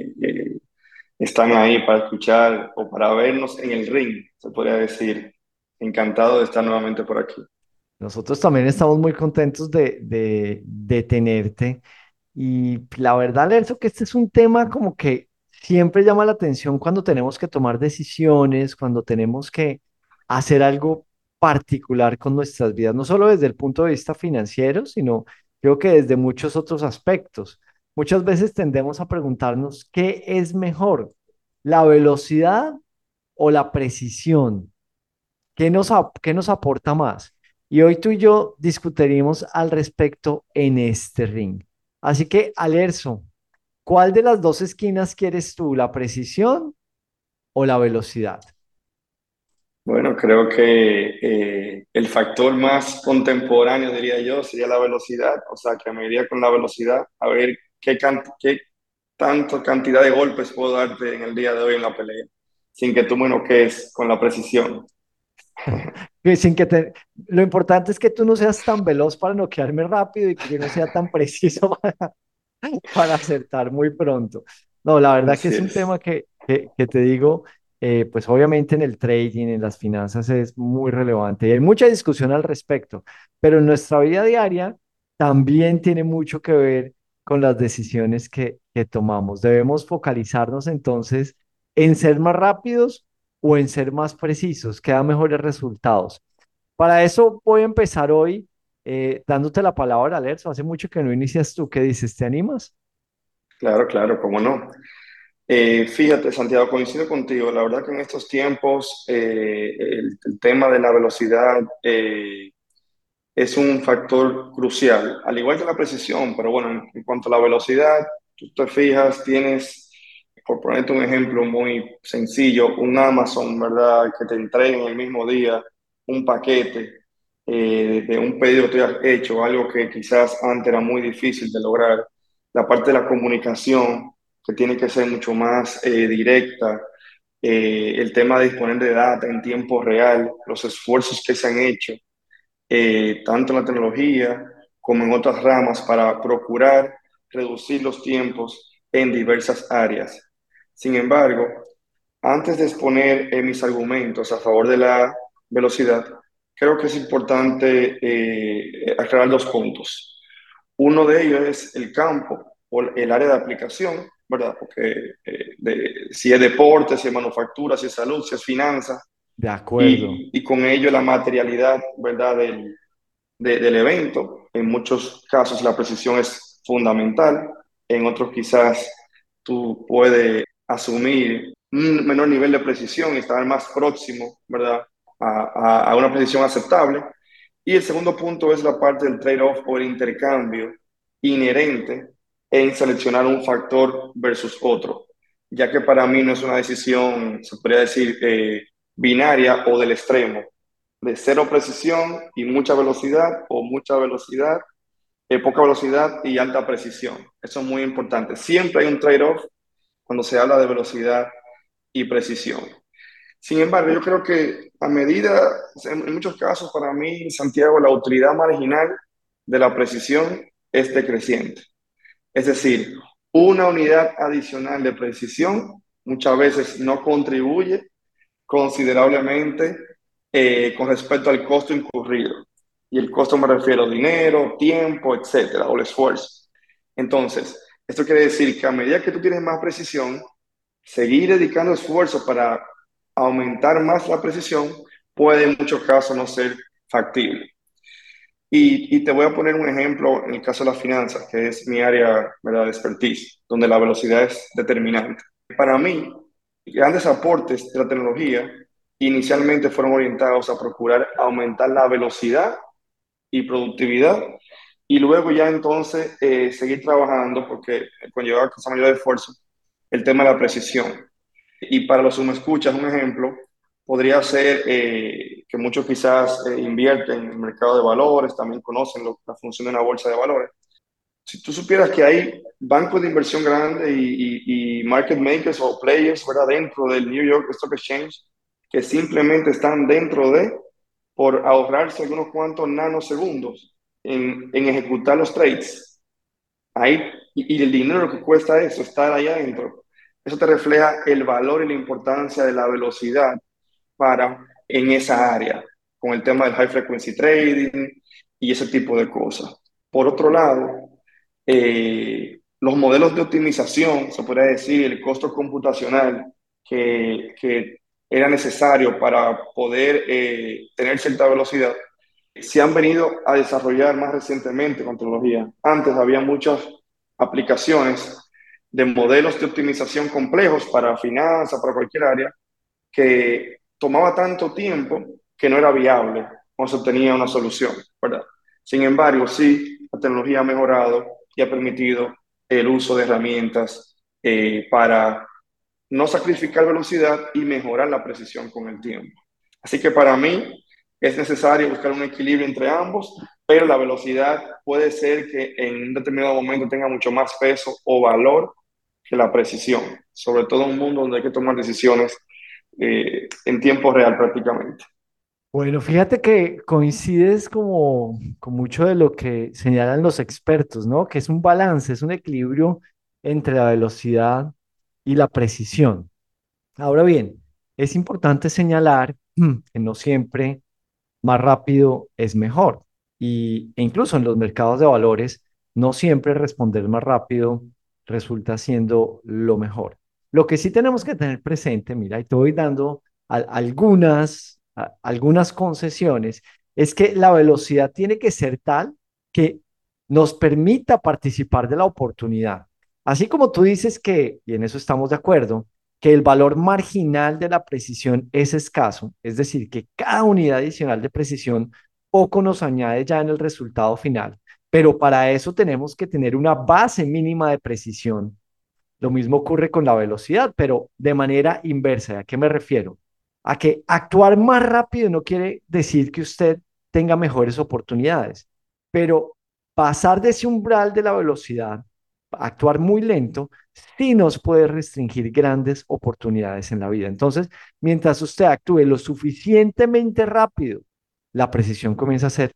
están ahí para escuchar o para vernos en el ring, se podría decir. Encantado de estar nuevamente por aquí. Nosotros también estamos muy contentos de tenerte. Y la verdad, Lerzo, que este es un tema como que siempre llama la atención cuando tenemos que tomar decisiones, cuando tenemos que hacer algo particular con nuestras vidas, no solo desde el punto de vista financiero, sino creo que desde muchos otros aspectos. Muchas veces tendemos a preguntarnos qué es mejor, la velocidad o la precisión, qué nos aporta más. Y hoy tú y yo discutiremos al respecto en este ring. Así que, Alerzo, ¿cuál de las dos esquinas quieres tú, la precisión o la velocidad? Bueno, creo que el factor más contemporáneo, diría yo, sería la velocidad. O sea, que me iría con la velocidad a ver qué tanto cantidad de golpes puedo darte en el día de hoy en la pelea, sin que tú me noquees con la precisión. Que sin que te... Lo importante es que tú no seas tan veloz para noquearme rápido y que yo no sea tan preciso para acertar muy pronto. No, la verdad que Así es un es. tema que te digo, pues obviamente en el trading, en las finanzas es muy relevante y hay mucha discusión al respecto, pero en nuestra vida diaria también tiene mucho que ver con las decisiones que tomamos. Debemos focalizarnos entonces en ser más rápidos o en ser más precisos, que da mejores resultados. Para eso voy a empezar hoy dándote la palabra, Lerzo. Hace mucho que no inicias tú. ¿Qué dices? ¿Te animas? Claro, claro, cómo no. Fíjate, Santiago, coincido contigo. La verdad que en estos tiempos el tema de la velocidad es un factor crucial, al igual que la precisión, pero bueno, en cuanto a la velocidad, tú te fijas, tienes, por ponerte un ejemplo muy sencillo, un Amazon, ¿verdad? Que te entregue en el mismo día un paquete de un pedido que tú hayas hecho, algo que quizás antes era muy difícil de lograr. La parte de la comunicación, que tiene que ser mucho más directa, el tema de disponer de data en tiempo real, los esfuerzos que se han hecho tanto en la tecnología como en otras ramas para procurar reducir los tiempos en diversas áreas. Sin embargo, antes de exponer mis argumentos a favor de la velocidad, creo que es importante aclarar dos puntos. Uno de ellos es el campo o el área de aplicación, ¿verdad? Porque si es deporte, si es manufactura, si es salud, si es finanzas, De acuerdo. y con ello la materialidad, ¿verdad? Del evento. En muchos casos la precisión es fundamental, en otros quizás tú puedes asumir un menor nivel de precisión y estar más próximo, ¿verdad? A una precisión aceptable. Y el segundo punto es la parte del trade-off o el intercambio inherente en seleccionar un factor versus otro, ya que para mí no es una decisión, se podría decir, binaria o del extremo de cero precisión y mucha velocidad o mucha velocidad, poca velocidad y alta precisión. Eso es muy importante. Siempre hay un trade-off cuando se habla de velocidad y precisión. Sin embargo, yo creo que a medida, en muchos casos para mí, Santiago, la utilidad marginal de la precisión es decreciente. Es decir, una unidad adicional de precisión muchas veces no contribuye considerablemente con respecto al costo incurrido. Y el costo me refiero a dinero, tiempo, etcétera, o el esfuerzo. Entonces, esto quiere decir que a medida que tú tienes más precisión, seguir dedicando esfuerzo para aumentar más la precisión puede en muchos casos no ser factible. Y te voy a poner un ejemplo en el caso de las finanzas, que es mi área, ¿verdad?, de expertise, donde la velocidad es determinante. Para mí, grandes aportes de la tecnología inicialmente fueron orientados a procurar aumentar la velocidad y productividad y luego ya entonces seguir trabajando porque conlleva esa mayor esfuerzo el tema de la precisión. Y para los que me escuchas, un ejemplo podría ser que muchos quizás invierten en el mercado de valores, también conocen la función de una bolsa de valores. Si tú supieras que hay bancos de inversión grandes y market makers o players, ¿verdad?, dentro del New York Stock Exchange, que simplemente están dentro por ahorrarse algunos cuantos nanosegundos en ejecutar los trades. Ahí, y el dinero que cuesta eso, estar ahí adentro, eso te refleja el valor y la importancia de la velocidad en esa área, con el tema del high frequency trading y ese tipo de cosas. Por otro lado, los modelos de optimización, se podría decir, el costo computacional que era necesario para poder tener cierta velocidad, se han venido a desarrollar más recientemente con tecnología. Antes había muchas aplicaciones de modelos de optimización complejos para finanzas, para cualquier área, que tomaba tanto tiempo que no era viable, no se obtenía una solución, ¿verdad? Sin embargo, sí, la tecnología ha mejorado y ha permitido el uso de herramientas para no sacrificar velocidad y mejorar la precisión con el tiempo. Así que para mí es necesario buscar un equilibrio entre ambos, pero la velocidad puede ser que en un determinado momento tenga mucho más peso o valor que la precisión, sobre todo en un mundo donde hay que tomar decisiones en tiempo real prácticamente. Bueno, fíjate que coincides como con mucho de lo que señalan los expertos, ¿no? Que es un balance, es un equilibrio entre la velocidad y la precisión. Ahora bien, es importante señalar que no siempre más rápido es mejor. E incluso en los mercados de valores, no siempre responder más rápido resulta siendo lo mejor. Lo que sí tenemos que tener presente, mira, y te voy dando algunas concesiones, es que la velocidad tiene que ser tal que nos permita participar de la oportunidad. Así como tú dices que, y en eso estamos de acuerdo, que el valor marginal de la precisión es escaso, es decir, que cada unidad adicional de precisión poco nos añade ya en el resultado final, pero para eso tenemos que tener una base mínima de precisión. Lo mismo ocurre con la velocidad, pero de manera inversa. ¿A qué me refiero? A que actuar más rápido no quiere decir que usted tenga mejores oportunidades, pero pasar de ese umbral de la velocidad, actuar muy lento, sí nos puede restringir grandes oportunidades en la vida. Entonces, mientras usted actúe lo suficientemente rápido, la precisión comienza a ser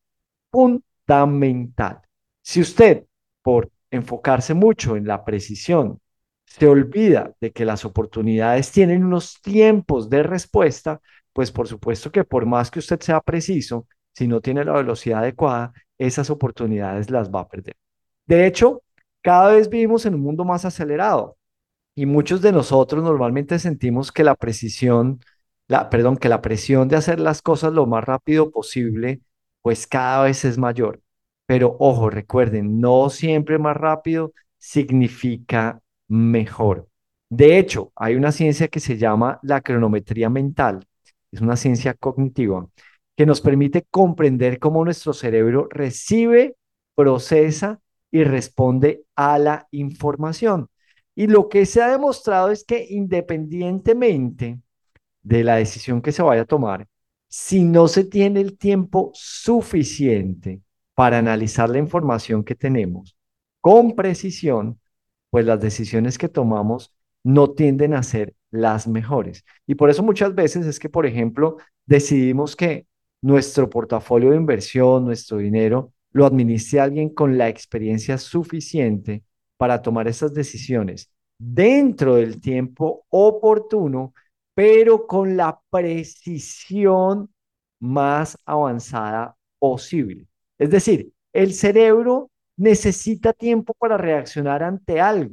fundamental. Si usted, por enfocarse mucho en la precisión, se olvida de que las oportunidades tienen unos tiempos de respuesta, pues por supuesto que por más que usted sea preciso, si no tiene la velocidad adecuada, esas oportunidades las va a perder. De hecho, cada vez vivimos en un mundo más acelerado y muchos de nosotros normalmente sentimos que la precisión, perdón, que la presión de hacer las cosas lo más rápido posible, pues cada vez es mayor. Pero ojo, recuerden, no siempre más rápido significa mejor. De hecho, hay una ciencia que se llama la cronometría mental. Es una ciencia cognitiva que nos permite comprender cómo nuestro cerebro recibe, procesa y responde a la información. Y lo que se ha demostrado es que independientemente de la decisión que se vaya a tomar, si no se tiene el tiempo suficiente para analizar la información que tenemos con precisión, pues las decisiones que tomamos no tienden a ser las mejores. Y por eso muchas veces es que, por ejemplo, decidimos que nuestro portafolio de inversión, nuestro dinero, lo administre alguien con la experiencia suficiente para tomar esas decisiones dentro del tiempo oportuno, pero con la precisión más avanzada posible. Es decir, el cerebro necesita tiempo para reaccionar ante algo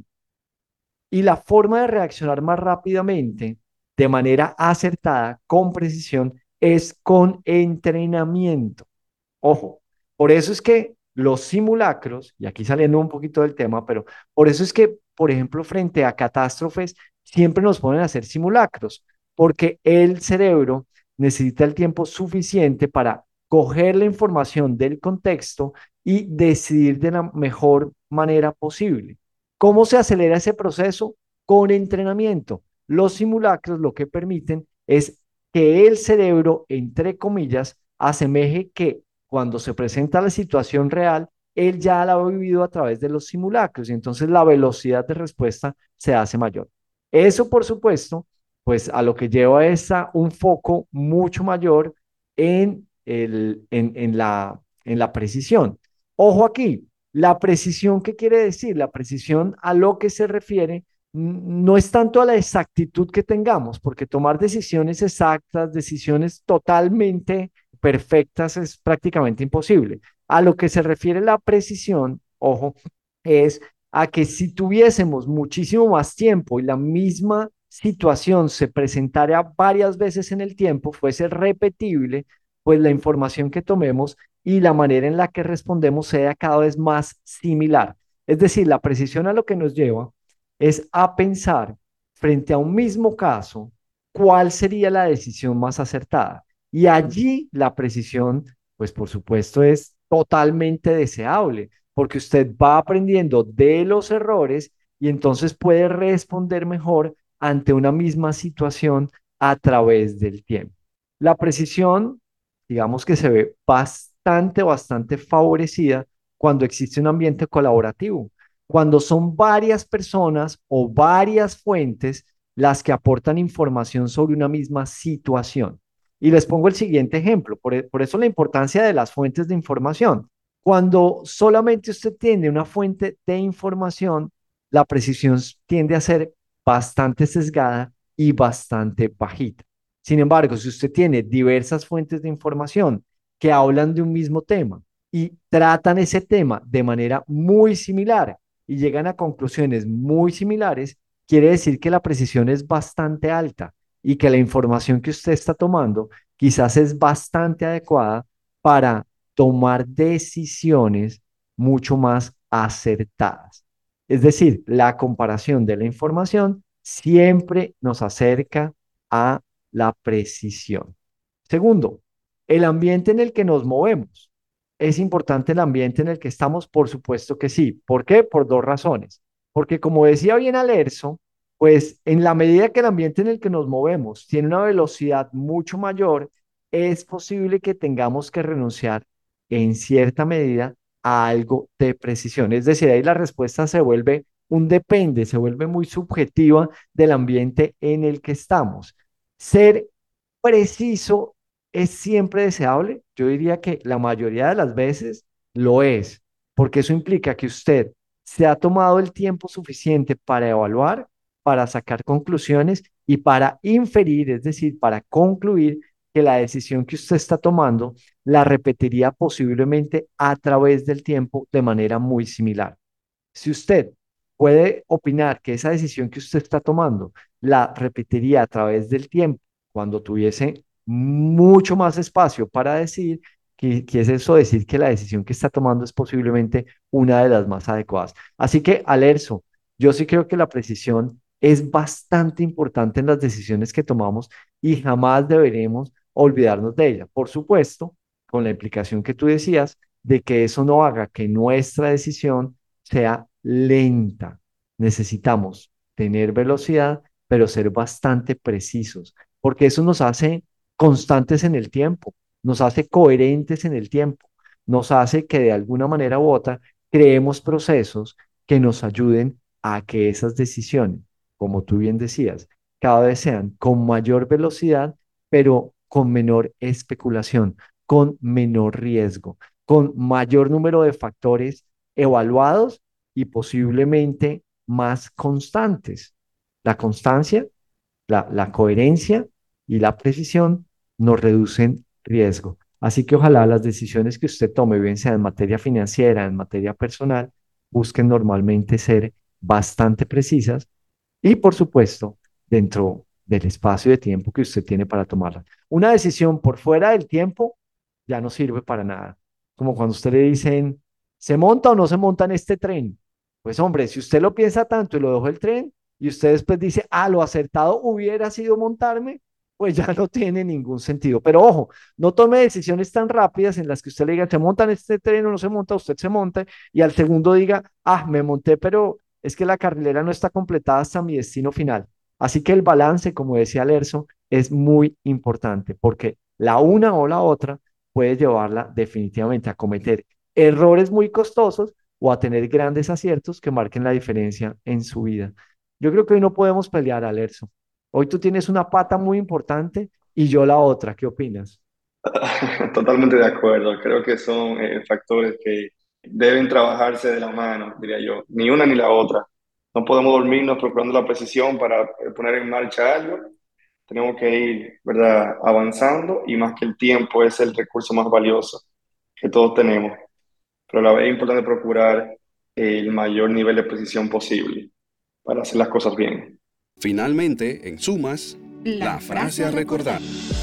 y la forma de reaccionar más rápidamente, de manera acertada, con precisión, es con entrenamiento. Ojo, por eso es que los simulacros, y aquí saliendo un poquito del tema, pero por eso es que, por ejemplo, frente a catástrofes, siempre nos ponen a hacer simulacros, porque el cerebro necesita el tiempo suficiente para coger la información del contexto y decidir de la mejor manera posible. ¿Cómo se acelera ese proceso? Con entrenamiento. Los simulacros lo que permiten es que el cerebro, entre comillas, asemeje que cuando se presenta la situación real, él ya la ha vivido a través de los simulacros y entonces la velocidad de respuesta se hace mayor. Eso, por supuesto, pues a lo que lleva es a un foco mucho mayor en la precisión. Ojo aquí, la precisión, ¿qué quiere decir? La precisión a lo que se refiere no es tanto a la exactitud que tengamos, porque tomar decisiones exactas, decisiones totalmente perfectas es prácticamente imposible. A lo que se refiere la precisión, ojo, es a que si tuviésemos muchísimo más tiempo y la misma situación se presentara varias veces en el tiempo, fuese repetible, pues la información que tomemos y la manera en la que respondemos sea cada vez más similar. Es decir, la precisión a lo que nos lleva es a pensar frente a un mismo caso, cuál sería la decisión más acertada. Y allí la precisión, pues por supuesto, es totalmente deseable, porque usted va aprendiendo de los errores y entonces puede responder mejor ante una misma situación a través del tiempo. La precisión, digamos que se ve bastante favorecida cuando existe un ambiente colaborativo, cuando son varias personas o varias fuentes las que aportan información sobre una misma situación. Y les pongo el siguiente ejemplo, por eso la importancia de las fuentes de información. Cuando solamente usted tiene una fuente de información, la precisión tiende a ser bastante sesgada y bastante bajita. Sin embargo, si usted tiene diversas fuentes de información que hablan de un mismo tema y tratan ese tema de manera muy similar y llegan a conclusiones muy similares, quiere decir que la precisión es bastante alta y que la información que usted está tomando quizás es bastante adecuada para tomar decisiones mucho más acertadas. Es decir, la comparación de la información siempre nos acerca a la precisión. Segundo, el ambiente en el que nos movemos. ¿Es importante el ambiente en el que estamos? Por supuesto que sí. ¿Por qué? Por dos razones. Porque como decía bien Alerzo, pues en la medida que el ambiente en el que nos movemos tiene una velocidad mucho mayor, es posible que tengamos que renunciar en cierta medida a algo de precisión. Es decir, ahí la respuesta se vuelve un depende, se vuelve muy subjetiva del ambiente en el que estamos. Ser preciso es siempre deseable. Yo diría que la mayoría de las veces lo es, porque eso implica que usted se ha tomado el tiempo suficiente para evaluar, para sacar conclusiones y para inferir, es decir, para concluir que la decisión que usted está tomando la repetiría posiblemente a través del tiempo de manera muy similar. Si usted puede opinar que esa decisión que usted está tomando la repetiría a través del tiempo cuando tuviese mucho más espacio para decir, que es eso decir que la decisión que está tomando es posiblemente una de las más adecuadas. Así que, Alerzo, yo sí creo que la precisión es bastante importante en las decisiones que tomamos y jamás deberemos olvidarnos de ella. Por supuesto, con la implicación que tú decías de que eso no haga que nuestra decisión sea lenta. Necesitamos tener velocidad, pero ser bastante precisos, porque eso nos hace constantes en el tiempo, nos hace coherentes en el tiempo, nos hace que de alguna manera u otra creemos procesos que nos ayuden a que esas decisiones, como tú bien decías, cada vez sean con mayor velocidad, pero con menor especulación, con menor riesgo, con mayor número de factores evaluados y posiblemente más constantes. La constancia, la coherencia y la precisión nos reducen riesgo. Así que ojalá las decisiones que usted tome, bien sea en materia financiera, en materia personal, busquen normalmente ser bastante precisas y, por supuesto, dentro del espacio de tiempo que usted tiene para tomarla. Una decisión por fuera del tiempo ya no sirve para nada. Como cuando usted le dicen, ¿se monta o no se monta en este tren? Pues hombre, si usted lo piensa tanto y lo dejó el tren y usted después dice, ah, lo acertado hubiera sido montarme, pues ya no tiene ningún sentido. Pero ojo, no tome decisiones tan rápidas en las que usted le diga, ¿se monta en este tren o no se monta? Usted se monta y al segundo diga, ah, me monté, pero es que la carrilera no está completada hasta mi destino final. Así que el balance, como decía Lerso, es muy importante porque la una o la otra puede llevarla definitivamente a cometer errores muy costosos o a tener grandes aciertos que marquen la diferencia en su vida. Yo creo que hoy no podemos pelear, Alerzo. Hoy tú tienes una pata muy importante y yo la otra. ¿Qué opinas? Totalmente de acuerdo. Creo que son factores que deben trabajarse de la mano, diría yo. Ni una ni la otra. No podemos dormirnos procurando la precisión para poner en marcha algo. Tenemos que ir, ¿verdad?, avanzando y más que el tiempo es el recurso más valioso que todos tenemos. Pero a la vez es importante procurar el mayor nivel de precisión posible para hacer las cosas bien. Finalmente, en sumas, la frase a recordar.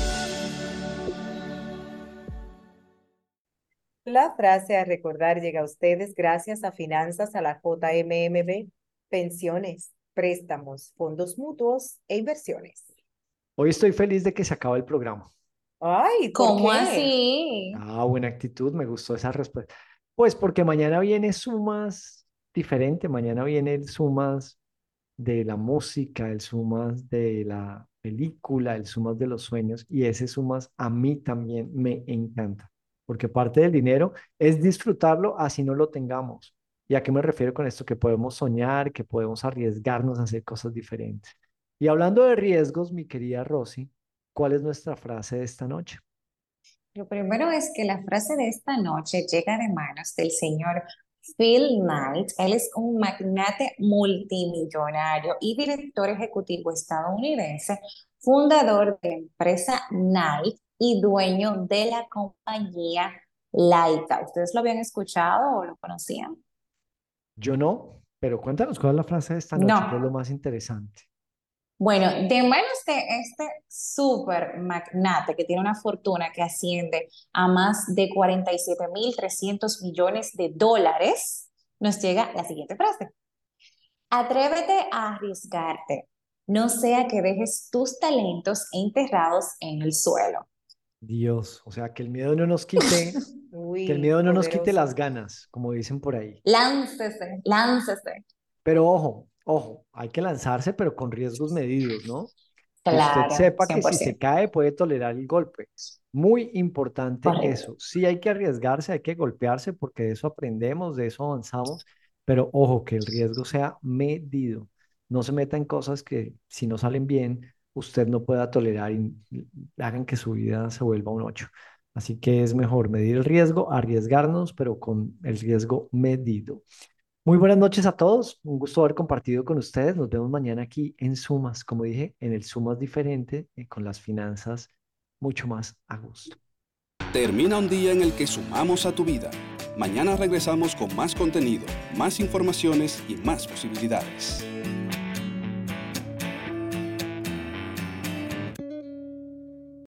La frase a recordar llega a ustedes gracias a Finanzas a la JMMB, pensiones, préstamos, fondos mutuos e inversiones. Hoy estoy feliz de que se acabe el programa. Ay, ¿por ¿Cómo qué? así? Ah, buena actitud, me gustó esa respuesta. Pues porque mañana viene Sumas diferente, mañana viene el Sumas de la música, el Sumas de la película, el Sumas de los sueños, y ese Sumas a mí también me encanta, porque parte del dinero es disfrutarlo así no lo tengamos. ¿Y a qué me refiero con esto? Que podemos soñar, que podemos arriesgarnos a hacer cosas diferentes. Y hablando de riesgos, mi querida Rosy, ¿cuál es nuestra frase de esta noche? Lo primero es que la frase de esta noche llega de manos del señor Phil Knight. Él es un magnate multimillonario y director ejecutivo estadounidense, fundador de la empresa Nike y dueño de la compañía Laika. ¿Ustedes lo habían escuchado o lo conocían? Yo no, pero cuéntanos cuál es la frase de esta noche, que es lo No. más interesante. Bueno, de manos de este super magnate que tiene una fortuna que asciende a más de 47.300 millones de dólares, nos llega la siguiente frase. Atrévete a arriesgarte, no sea que dejes tus talentos enterrados en el suelo. Dios, o sea, que el miedo no nos quite, que el Uy, miedo no nos quite las poderoso. ganas, como dicen por ahí. Láncese, láncese. Pero ojo, ojo, hay que lanzarse, pero con riesgos medidos, ¿no? Que usted Claro, sepa que si se 100%. cae puede tolerar el golpe. Muy importante Correcto. eso. Sí hay que arriesgarse, hay que golpearse porque de eso aprendemos, de eso avanzamos, pero ojo, que el riesgo sea medido. No se meta en cosas que si no salen bien, usted no pueda tolerar y hagan que su vida se vuelva un 8. Así que es mejor medir el riesgo, arriesgarnos, pero con el riesgo medido. Muy buenas noches a todos. Un gusto haber compartido con ustedes. Nos vemos mañana aquí en Sumas, como dije, en el Sumas diferente, con las finanzas mucho más a gusto. Termina un día en el que sumamos a tu vida. Mañana regresamos con más contenido, más informaciones y más posibilidades.